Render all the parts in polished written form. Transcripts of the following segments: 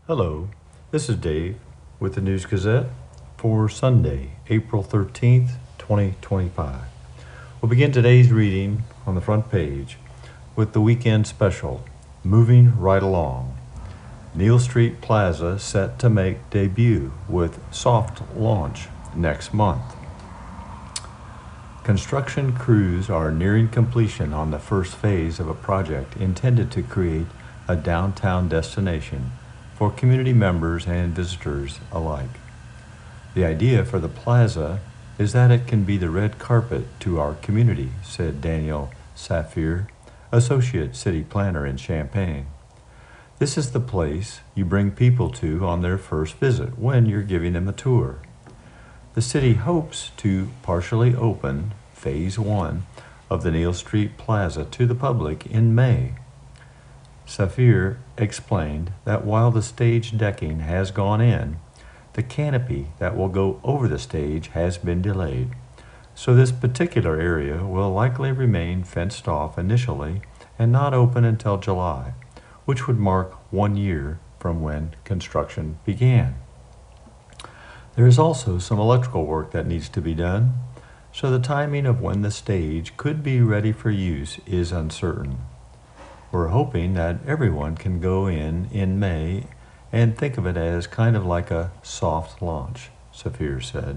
Hello, this is Dave with the News Gazette for Sunday, April 13th, 2025. We'll begin today's reading on the front page with the weekend special, Moving Right Along. Neal Street Plaza set to make debut with soft launch next month. Construction crews are nearing completion on the first phase of a project intended to create a downtown destination for community members and visitors alike. The idea for the plaza is that it can be the red carpet to our community, said Daniel Safir, Associate City Planner in Champaign. This is the place you bring people to on their first visit when you're giving them a tour. The city hopes to partially open Phase 1 of the Neal Street Plaza to the public in May. Safir explained that while the stage decking has gone in, the canopy that will go over the stage has been delayed, so this particular area will likely remain fenced off initially and not open until July, which would mark 1 year from when construction began. There is also some electrical work that needs to be done, so the timing of when the stage could be ready for use is uncertain. We're hoping that everyone can go in May and think of it as kind of like a soft launch, Safir said.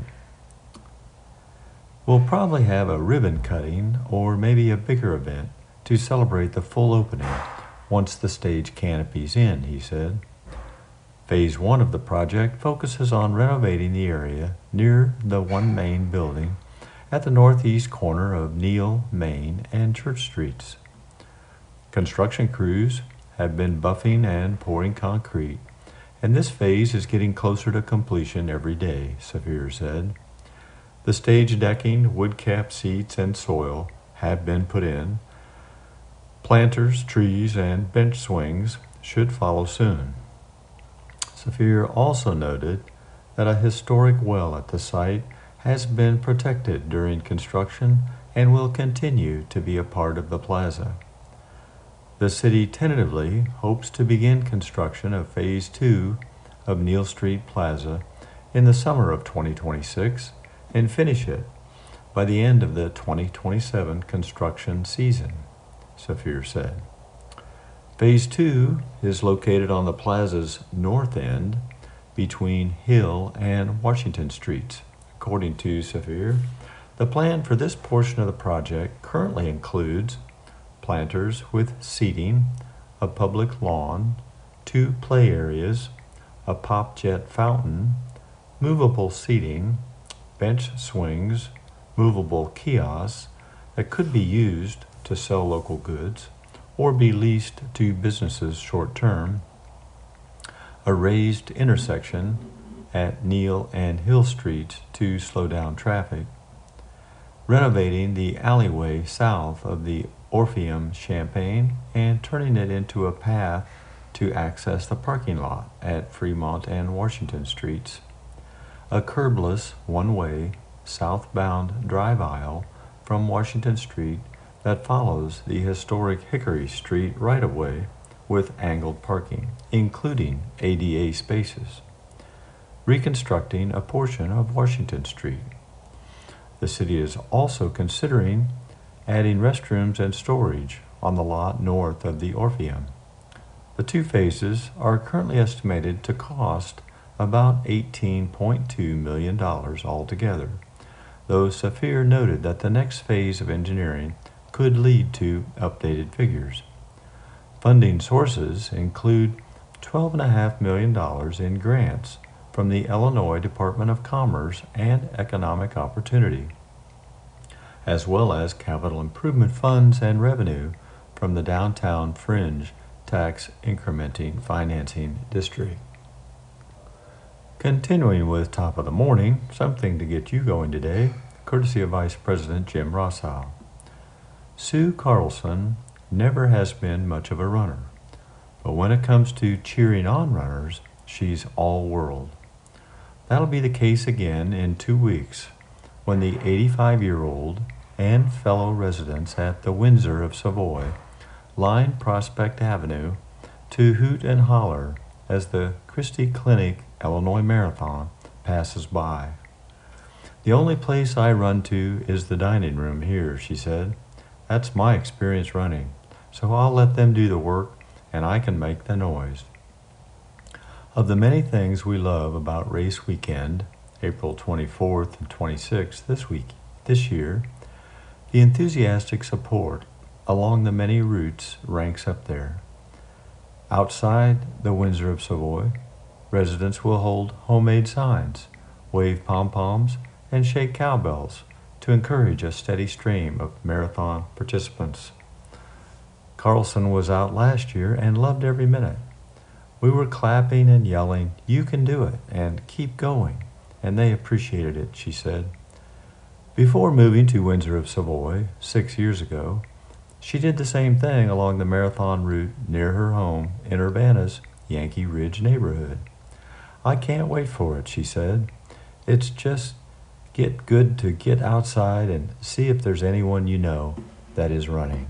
We'll probably have a ribbon cutting or maybe a bigger event to celebrate the full opening once the stage canopy's in, he said. Phase 1 of the project focuses on renovating the area near the One Main building at the northeast corner of Neal, Main, and Church Streets. Construction crews have been buffing and pouring concrete, and this phase is getting closer to completion every day, Safir said. The stage decking, wood cap seats, and soil have been put in. Planters, trees, and bench swings should follow soon. Safir also noted that a historic well at the site has been protected during construction and will continue to be a part of the plaza. The city tentatively hopes to begin construction of Phase 2 of Neal Street Plaza in the summer of 2026 and finish it by the end of the 2027 construction season, Safir said. Phase 2 is located on the plaza's north end between Hill and Washington Streets. According to Safir, the plan for this portion of the project currently includes planters with seating, a public lawn, 2 play areas, a pop jet fountain, movable seating, bench swings, movable kiosks that could be used to sell local goods or be leased to businesses short term, a raised intersection at Neal and Hill Streets to slow down traffic, renovating the alleyway south of the Orpheum Champaign and turning it into a path to access the parking lot at Fremont and Washington Streets, a curbless one-way southbound drive aisle from Washington Street that follows the historic Hickory Street right-of-way with angled parking, including ADA spaces, reconstructing a portion of Washington Street. The city is also considering adding restrooms and storage on the lot north of the Orpheum. The 2 phases are currently estimated to cost about $18.2 million altogether, though Safir noted that the next phase of engineering could lead to updated figures. Funding sources include $12.5 million in grants from the Illinois Department of Commerce and Economic Opportunity, as well as capital improvement funds and revenue from the Downtown Fringe Tax Incrementing Financing District. Continuing with Top of the Morning, something to get you going today, courtesy of Vice President Jim Rossow. Sue Carlson never has been much of a runner, but when it comes to cheering on runners, she's all world. That'll be the case again in 2 weeks when the 85-year-old and fellow residents at the Windsor of Savoy line Prospect Avenue to hoot and holler as the Christie Clinic Illinois Marathon passes by. "The only place I run to is the dining room here," she said. "That's my experience running, so I'll let them do the work and I can make the noise." Of the many things we love about race weekend, April 24th and 26th this year, the enthusiastic support along the many routes ranks up there. Outside the Windsor of Savoy, residents will hold homemade signs, wave pom-poms, and shake cowbells to encourage a steady stream of marathon participants. Carlson was out last year and loved every minute. "We were clapping and yelling, 'You can do it,' and 'keep going,' and they appreciated it," she said. Before moving to Windsor of Savoy 6 years ago, she did the same thing along the marathon route near her home in Urbana's Yankee Ridge neighborhood. "I can't wait for it," she said. "It's just good to get outside and see if there's anyone you know that is running."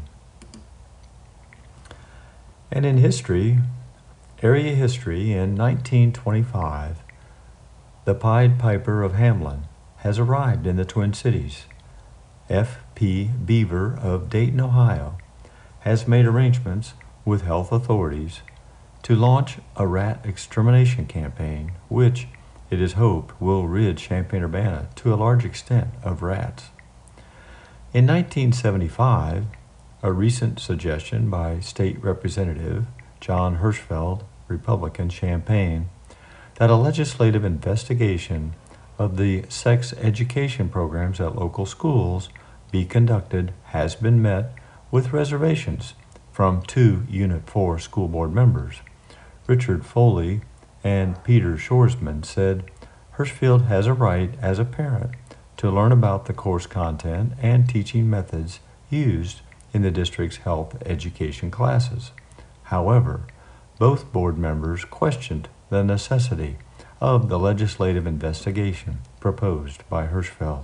And in area history, in 1925, the Pied Piper of Hamelin has arrived in the Twin Cities. F.P. Beaver of Dayton, Ohio, has made arrangements with health authorities to launch a rat extermination campaign, which it is hoped will rid Champaign-Urbana to a large extent of rats. In 1975, a recent suggestion by State Representative John Hirschfeld, Republican, Champaign, that a legislative investigation of the sex education programs at local schools be conducted has been met with reservations from 2 Unit 4 school board members. Richard Foley and Peter Shoresman said Hirschfeld has a right as a parent to learn about the course content and teaching methods used in the district's health education classes. However, both board members questioned the necessity of the legislative investigation proposed by Hirschfeld.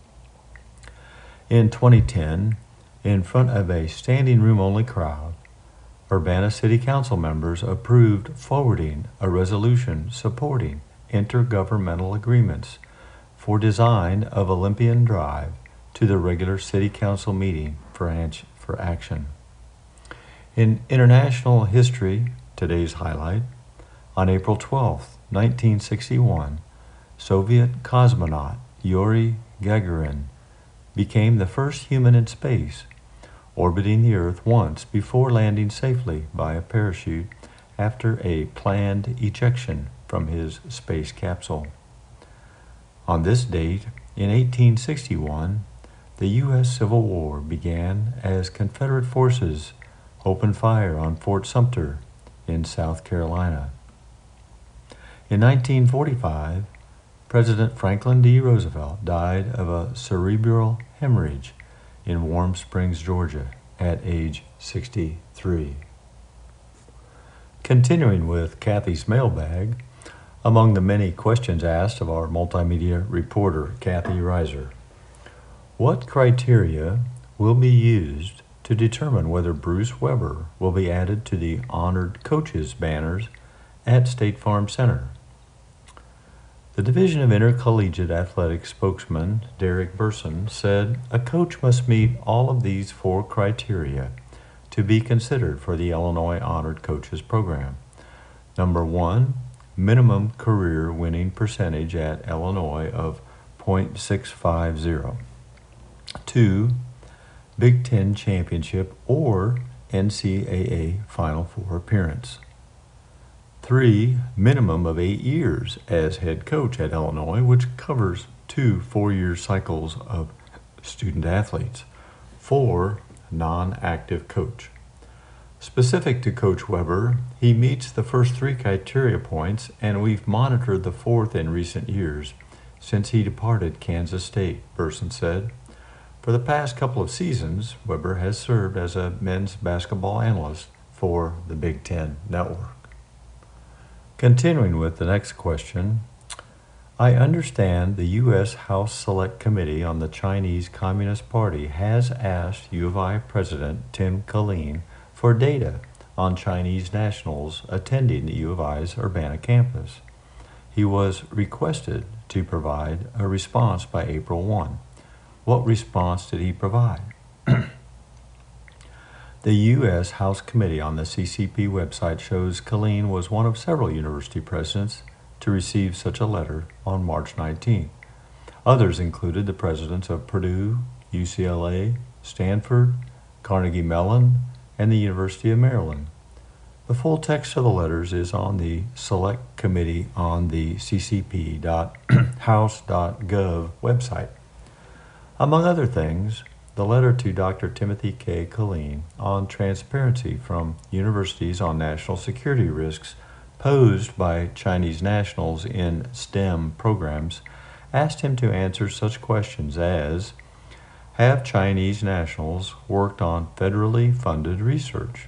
In 2010, in front of a standing room only crowd, Urbana City Council members approved forwarding a resolution supporting intergovernmental agreements for design of Olympian Drive to the regular City Council meeting for action. In international history, today's highlight, on April 12, 1961, Soviet cosmonaut Yuri Gagarin became the first human in space, orbiting the Earth once before landing safely by a parachute after a planned ejection from his space capsule. On this date, in 1861, the U.S. Civil War began as Confederate forces opened fire on Fort Sumter in South Carolina. In 1945, President Franklin D. Roosevelt died of a cerebral hemorrhage in Warm Springs, Georgia, at age 63. Continuing with Kathy's mailbag, among the many questions asked of our multimedia reporter, Kathy Reiser, what criteria will be used to determine whether Bruce Weber will be added to the Honored Coaches banners at State Farm Center? The Division of Intercollegiate Athletics spokesman, Derek Burson, said a coach must meet all of these 4 criteria to be considered for the Illinois Honored Coaches program. Number 1, minimum career winning percentage at Illinois of .650. 2, Big Ten championship or NCAA Final Four appearance. 3, minimum of 8 years as head coach at Illinois, which covers 2 4-year cycles of student athletes. 4, non-active coach. Specific to Coach Weber, he meets the first 3 criteria points, and we've monitored the 4th in recent years since he departed Kansas State, Burson said. For the past couple of seasons, Weber has served as a men's basketball analyst for the Big Ten Network. Continuing with the next question, I understand the U.S. House Select Committee on the Chinese Communist Party has asked U of I President Tim Killeen for data on Chinese nationals attending the U of I's Urbana campus. He was requested to provide a response by April 1. What response did he provide? The U.S. House Committee on the CCP website shows Killeen was one of several university presidents to receive such a letter on March 19. Others included the presidents of Purdue, UCLA, Stanford, Carnegie Mellon, and the University of Maryland. The full text of the letters is on the Select Committee on the ccp.house.gov website. Among other things, the letter to Dr. Timothy K. Killeen on transparency from universities on national security risks posed by Chinese nationals in STEM programs asked him to answer such questions as, have Chinese nationals worked on federally funded research?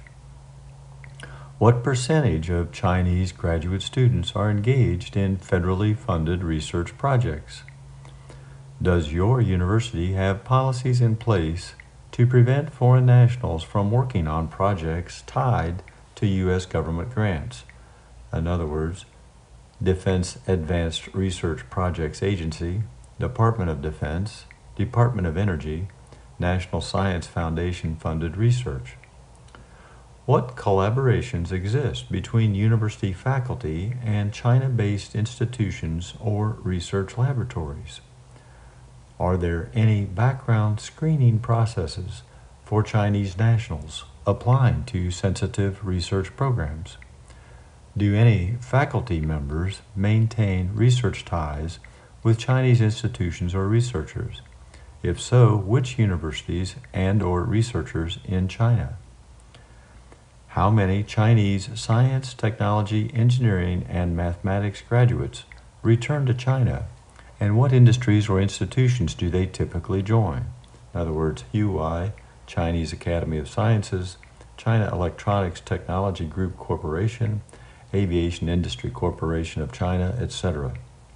What percentage of Chinese graduate students are engaged in federally funded research projects? Does your university have policies in place to prevent foreign nationals from working on projects tied to U.S. government grants? In other words, Defense Advanced Research Projects Agency, Department of Defense, Department of Energy, National Science Foundation funded research. What collaborations exist between university faculty and China-based institutions or research laboratories? Are there any background screening processes for Chinese nationals applying to sensitive research programs? Do any faculty members maintain research ties with Chinese institutions or researchers? If so, which universities and/or researchers in China? How many Chinese science, technology, engineering, and mathematics graduates return to China, and what industries or institutions do they typically join? In other words, UI, Chinese Academy of Sciences, China Electronics Technology Group Corporation, Aviation Industry Corporation of China, etc.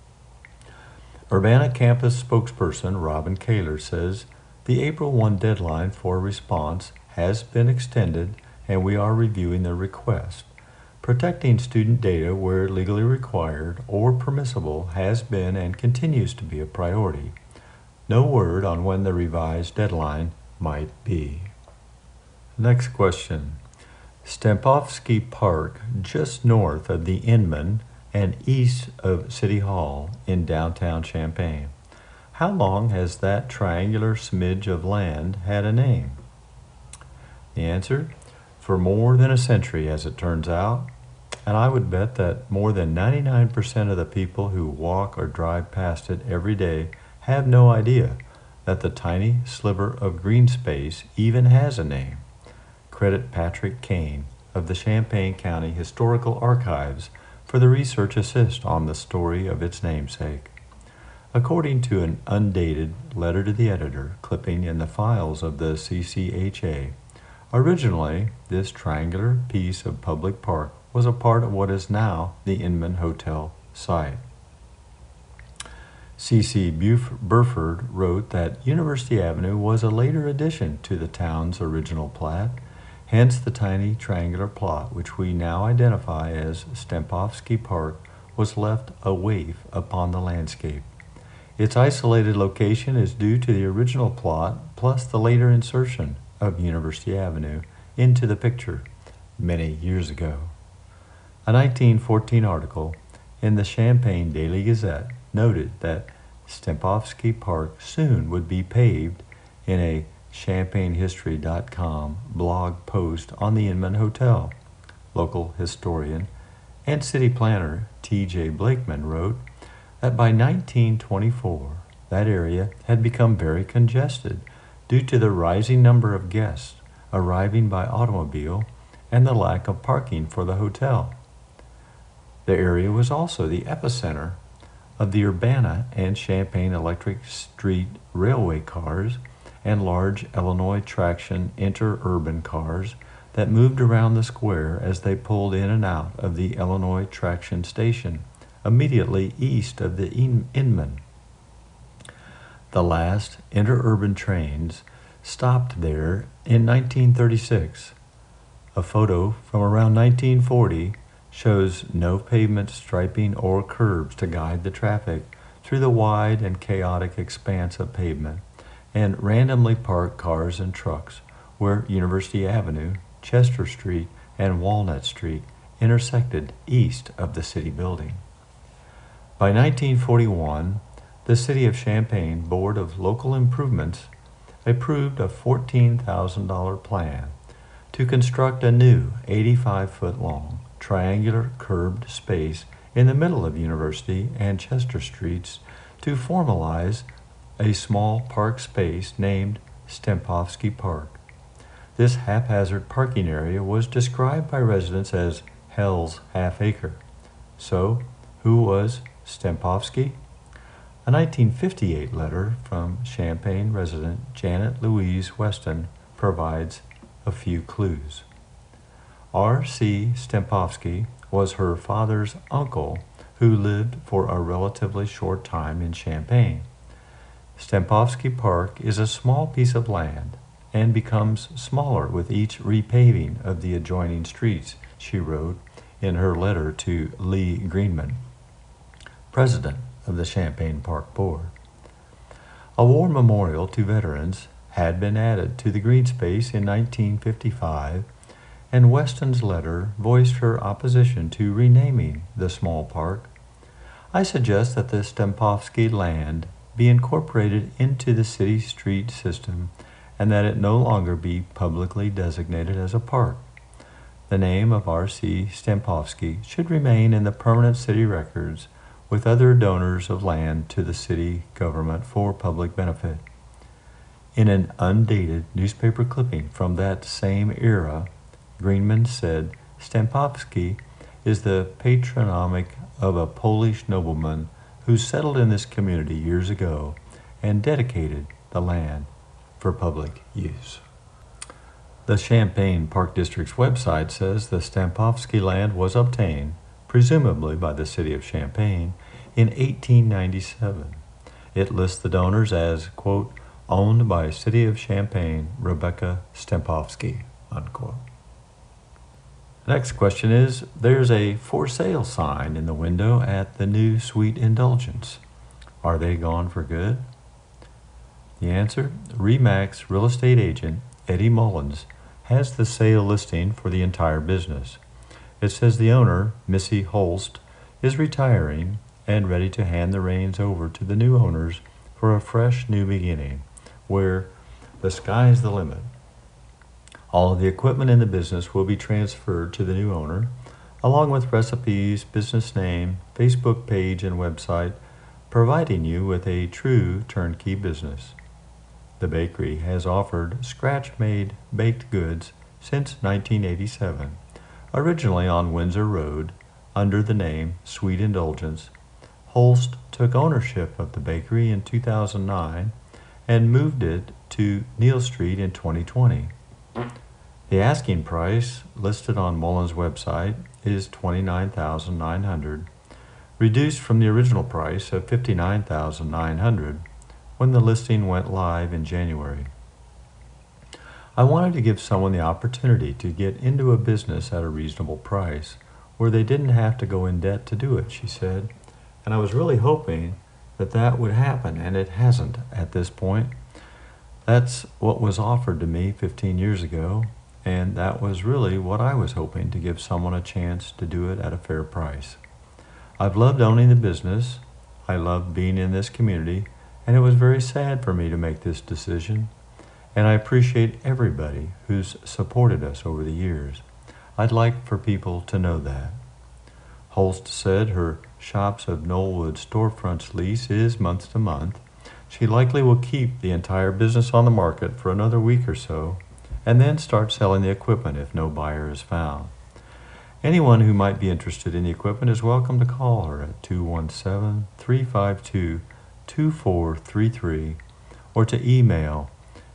Urbana campus spokesperson Robin Kaler says the April 1 deadline for response has been extended and we are reviewing the request. Protecting student data where legally required or permissible has been and continues to be a priority. No word on when the revised deadline might be. Next question. Stempovsky Park, just north of the Inman and east of City Hall in downtown Champaign. How long has that triangular smidge of land had a name? The answer? For more than a century, as it turns out, and I would bet that more than 99% of the people who walk or drive past it every day have no idea that the tiny sliver of green space even has a name. Credit Patrick Kane of the Champaign County Historical Archives for the research assist on the story of its namesake. According to an undated letter to the editor clipping in the files of the CCHA, originally, this triangular piece of public park was a part of what is now the Inman Hotel site. C.C. Burford wrote that University Avenue was a later addition to the town's original plat, hence the tiny triangular plot, which we now identify as Stempovsky Park, was left a waif upon the landscape. Its isolated location is due to the original plot plus the later insertion of University Avenue into the picture many years ago. A 1914 article in the Champaign Daily Gazette noted that Stempovsky Park soon would be paved in a ChampaignHistory.com blog post on the Inman Hotel. Local historian and city planner T.J. Blakeman wrote that by 1924 that area had become very congested due to the rising number of guests arriving by automobile and the lack of parking for the hotel. The area was also the epicenter of the Urbana and Champaign Electric Street Railway cars and large Illinois traction interurban cars that moved around the square as they pulled in and out of the Illinois traction station immediately east of the Inman. The last interurban trains stopped there in 1936. A photo from around 1940 shows no pavement striping or curbs to guide the traffic through the wide and chaotic expanse of pavement, and randomly parked cars and trucks where University Avenue, Chester Street, and Walnut Street intersected east of the city building. By 1941, the City of Champaign Board of Local Improvements approved a $14,000 plan to construct a new 85-foot-long triangular curbed space in the middle of University and Chester Streets to formalize a small park space named Stempofsky Park. This haphazard parking area was described by residents as Hell's Half-Acre. So, who was Stempofsky? A 1958 letter from Champaign resident Janet Louise Weston provides a few clues. R.C. Stempofsky was her father's uncle who lived for a relatively short time in Champaign. Stempofsky Park is a small piece of land and becomes smaller with each repaving of the adjoining streets, she wrote in her letter to Lee Greenman, president of the Champaign Park Board. A war memorial to veterans had been added to the green space in 1955, and Weston's letter voiced her opposition to renaming the small park. I suggest that the Stempofsky land be incorporated into the city street system and that it no longer be publicly designated as a park. The name of R.C. Stempofsky should remain in the permanent city records with other donors of land to the city government for public benefit. In an undated newspaper clipping from that same era, Greenman said Stempofsky is the patronymic of a Polish nobleman who settled in this community years ago and dedicated the land for public use. The Champaign Park District's website says the Stempofsky land was obtained, presumably by the city of Champaign, in 1897. It lists the donors as, quote, owned by City of Champaign, Rebecca Stempofsky, unquote. Next question is, there's a for sale sign in the window at the new Sweet Indulgence. Are they gone for good? The answer, RE/MAX real estate agent Eddie Mullins has the sale listing for the entire business. It says the owner, Missy Holst, is retiring and ready to hand the reins over to the new owners for a fresh new beginning, where the sky's the limit. All of the equipment in the business will be transferred to the new owner, along with recipes, business name, Facebook page, and website, providing you with a true turnkey business. The bakery has offered scratch-made baked goods since 1987, originally on Windsor Road under the name Sweet Indulgence. Holst took ownership of the bakery in 2009 and moved it to Neal Street in 2020. The asking price listed on Mullins' website is $29,900, reduced from the original price of $59,900 when the listing went live in January. I wanted to give someone the opportunity to get into a business at a reasonable price where they didn't have to go in debt to do it, she said, and I was really hoping that that would happen, and it hasn't at this point. That's what was offered to me 15 years ago, and that was really what I was hoping, to give someone a chance to do it at a fair price. I've loved owning the business. I loved being in this community, and it was very sad for me to make this decision, and I appreciate everybody who's supported us over the years. I'd like for people to know that. Holst said her Shops of Knollwood storefronts lease is month to month. She likely will keep the entire business on the market for another week or so, and then start selling the equipment if no buyer is found. Anyone who might be interested in the equipment is welcome to call her at 217-352-2433 or to email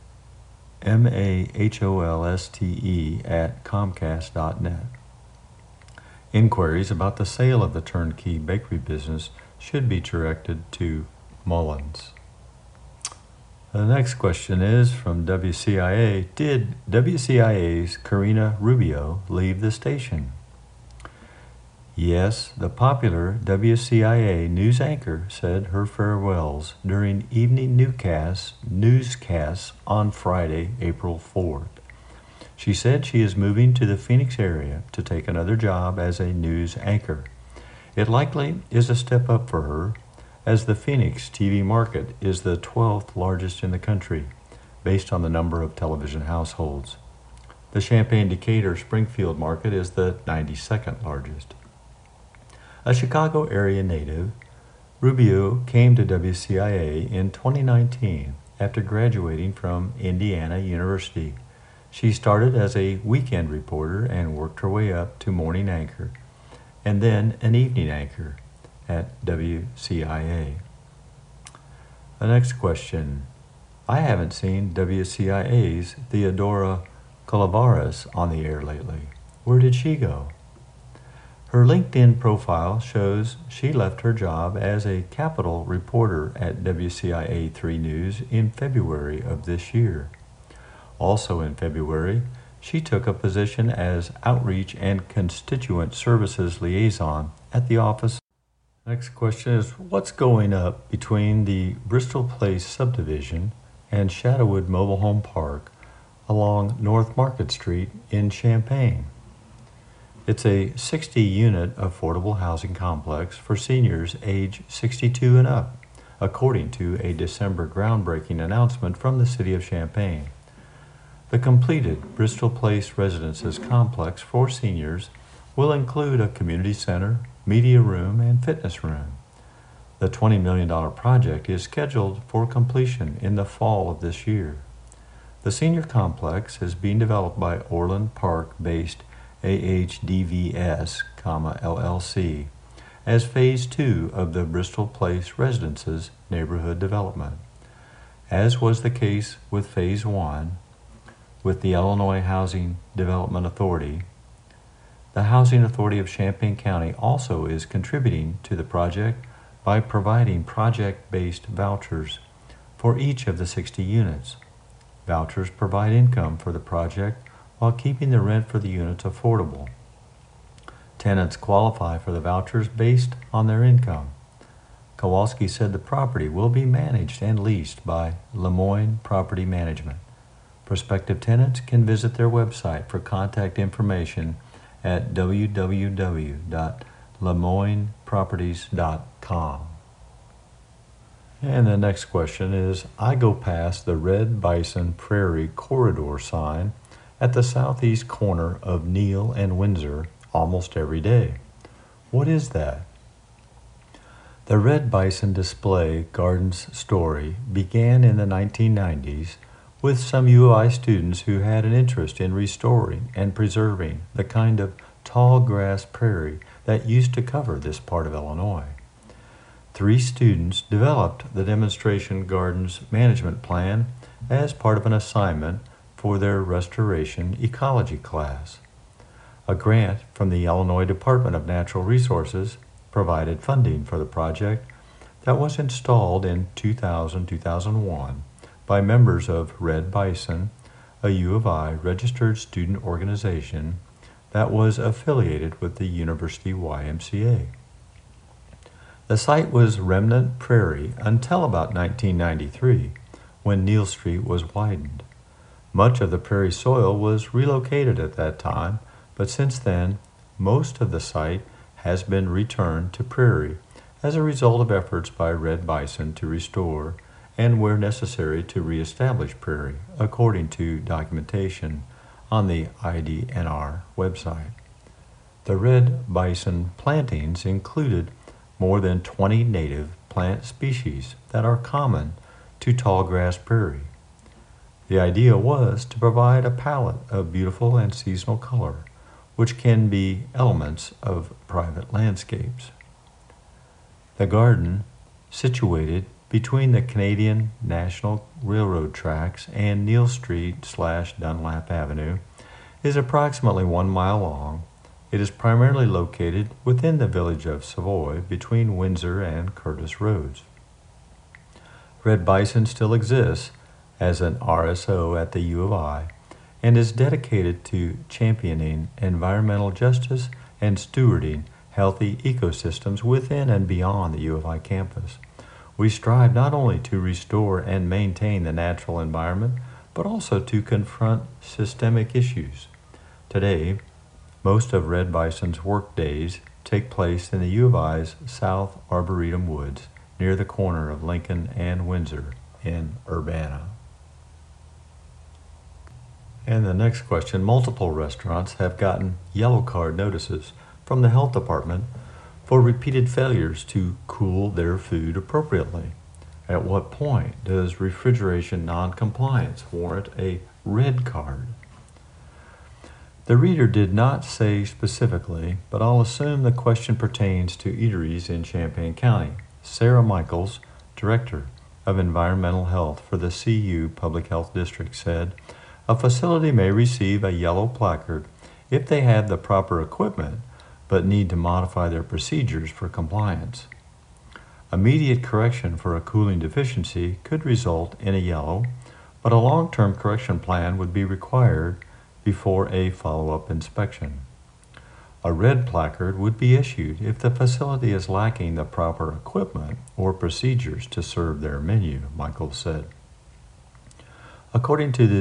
maholste@comcast.net. Inquiries about the sale of the turnkey bakery business should be directed to Mullins. The next question is from WCIA. Did WCIA's Karina Rubio leave the station? Yes, the popular WCIA news anchor said her farewells during evening newscasts on Friday, April 4th. She said she is moving to the Phoenix area to take another job as a news anchor. It likely is a step up for her, as the Phoenix TV market is the 12th largest in the country, based on the number of television households. The Champaign-Decatur-Springfield market is the 92nd largest. A Chicago area native, Rubio came to WCIA in 2019 after graduating from Indiana University. She started as a weekend reporter and worked her way up to morning anchor and then an evening anchor at WCIA. The next question. I haven't seen WCIA's Theodora Colavarez on the air lately. Where did she go? Her LinkedIn profile shows she left her job as a Capitol reporter at WCIA 3 News in February of this year. Also in February, she took a position as Outreach and Constituent Services Liaison at the office. Next question is, what's going up between the Bristol Place subdivision and Shadowwood Mobile Home Park along North Market Street in Champaign? It's a 60-unit affordable housing complex for seniors age 62 and up, according to a December groundbreaking announcement from the City of Champaign. The completed Bristol Place Residences complex for seniors will include a community center, media room, and fitness room. The $20 million project is scheduled for completion in the fall of this year. The senior complex is being developed by Orland Park-based AHDVS, LLC, as Phase 2 of the Bristol Place Residences neighborhood development. As was the case with Phase 1, with the Illinois Housing Development Authority, the Housing Authority of Champaign County also is contributing to the project by providing project-based vouchers for each of the 60 units. Vouchers provide income for the project while keeping the rent for the units affordable. Tenants qualify for the vouchers based on their income. Kowalski said the property will be managed and leased by Lemoyne Property Management. Prospective tenants can visit their website for contact information at www.lemoyneproperties.com. And the next question is, I go past the Red Bison Prairie Corridor sign at the southeast corner of Neal and Windsor almost every day. What is that? The Red Bison Display Gardens story began in the 1990s with some U of I students who had an interest in restoring and preserving the kind of tall grass prairie that used to cover this part of Illinois. 3 students developed the Demonstration Gardens Management Plan as part of an assignment for their restoration ecology class. A grant from the Illinois Department of Natural Resources provided funding for the project that was installed in 2000-2001 by members of Red Bison, a U of I registered student organization that was affiliated with the University YMCA. The site was remnant prairie until about 1993, when Neal Street was widened. Much of the prairie soil was relocated at that time, but since then, most of the site has been returned to prairie as a result of efforts by Red Bison to restore and, where necessary, to reestablish prairie, according to documentation on the IDNR website. The Red Bison plantings included more than 20 native plant species that are common to tallgrass prairie. The idea was to provide a palette of beautiful and seasonal color, which can be elements of private landscapes. The garden, situated between the Canadian National Railroad tracks and Neal Street/Dunlap Avenue, is approximately 1 mile long. It is primarily located within the village of Savoy between Windsor and Curtis Roads. Red Bison still exists as an RSO at the U of I and is dedicated to championing environmental justice and stewarding healthy ecosystems within and beyond the U of I campus. We strive not only to restore and maintain the natural environment, but also to confront systemic issues. Today, most of Red Bison's work days take place in the U of I's South Arboretum Woods, near the corner of Lincoln and Windsor in Urbana. And the next question, multiple restaurants have gotten yellow card notices from the health department for repeated failures to cool their food appropriately. At what point does refrigeration noncompliance warrant a red card? The reader did not say specifically, but I'll assume the question pertains to eateries in Champaign County. Sarah Michaels, Director of Environmental Health for the CU Public Health District, said, "A facility may receive a yellow placard if they have the proper equipment but need to modify their procedures for compliance. Immediate correction for a cooling deficiency could result in a yellow, but a long-term correction plan would be required before a follow-up inspection. A red placard would be issued if the facility is lacking the proper equipment or procedures to serve their menu," Michaels said. According to the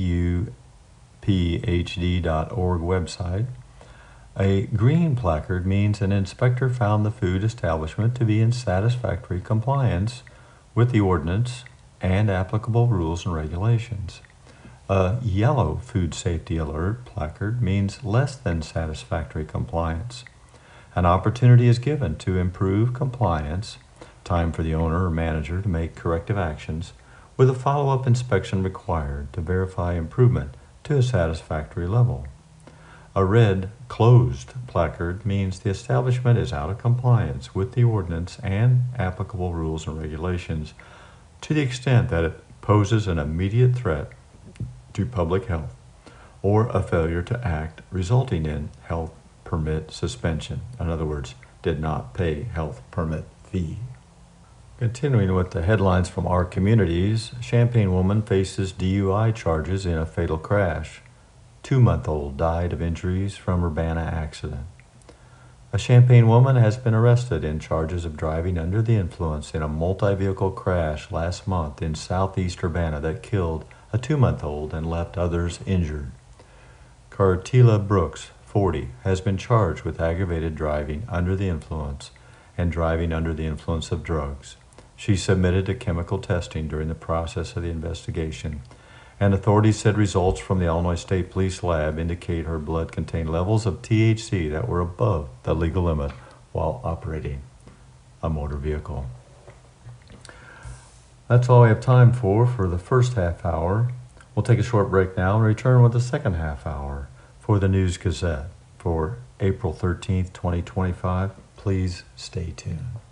CUPHD.org website, a green placard means an inspector found the food establishment to be in satisfactory compliance with the ordinance and applicable rules and regulations. A yellow food safety alert placard means less than satisfactory compliance. An opportunity is given to improve compliance, time for the owner or manager to make corrective actions, with a follow-up inspection required to verify improvement to a satisfactory level. A red closed placard means the establishment is out of compliance with the ordinance and applicable rules and regulations to the extent that it poses an immediate threat to public health or a failure to act resulting in health permit suspension. In other words, did not pay health permit fee. Continuing with the headlines from our communities, Champaign woman faces DUI charges in a fatal crash. 2-month-old died of injuries from Urbana accident. A Champaign woman has been arrested in charges of driving under the influence in a multi-vehicle crash last month in southeast Urbana that killed a 2-month-old and left others injured. Cartila Brooks, 40, has been charged with aggravated driving under the influence and driving under the influence of drugs. She submitted to chemical testing during the process of the investigation, and authorities said results from the Illinois State Police lab indicate her blood contained levels of THC that were above the legal limit while operating a motor vehicle. That's all we have time for the first half hour. We'll take a short break now and return with the second half hour for the News Gazette for April 13th, 2025. Please stay tuned.